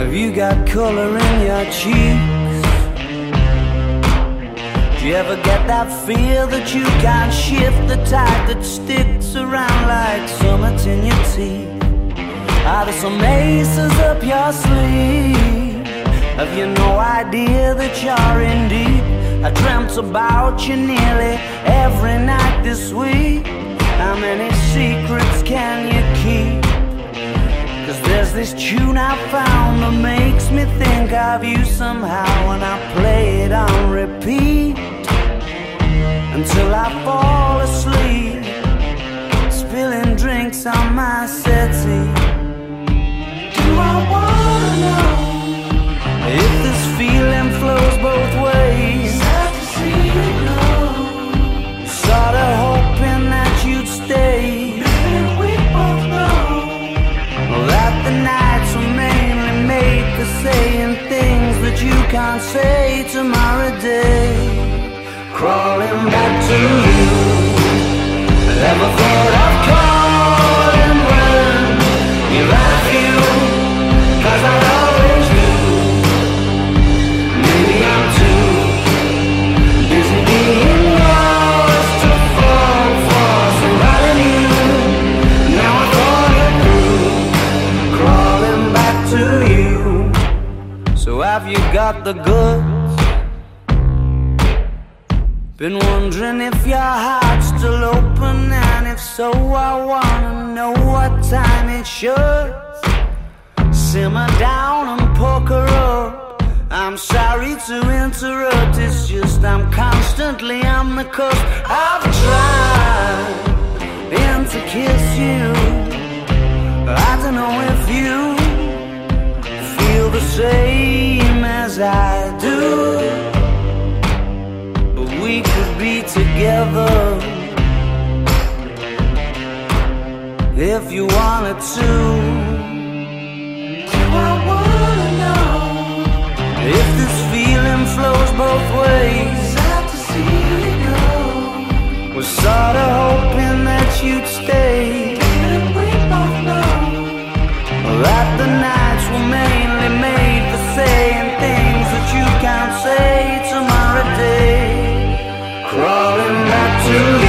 Have you got color in your cheeks? Do you ever get that feel that you can't shift, the type that sticks around like summits in your teeth? Are there some aces up your sleeve? Have you no idea that you're in deep? I dreamt about you nearly every night this week. How many secrets can you keep? 'Cause there's this tune I found that makes me think of you somehow, and I play it on repeat until I fall asleep, spilling drinks on my settee. Do I wanna know if this feeling flows both ways? Sad to see you go. Sorta hoping that you'd stay. Maybe we both know that the nights were mainly made for saying things that you can't say tomorrow day. Crawling back to you, never thought of calling when you're at you, 'cause I always do. Maybe I'm too busy being lost to fall for somebody new. Now I thought it through, crawling back to you. So have you got the goods? Been wondering if your heart's still open, and if so, I wanna know what time it should. Simmer down and poker up. I'm sorry to interrupt, it's just I'm constantly on the cusp. I've tried and to kiss you. I don't know if you feel the same as I do. We could be together if you wanted to. Do I wanna know if this feeling flows both ways? Sad to see you go. Was sorta hoping that you'd stay. Didn't we both know that the nights were mainly made for saying things that you can't say tomorrow day? Crawling back to you.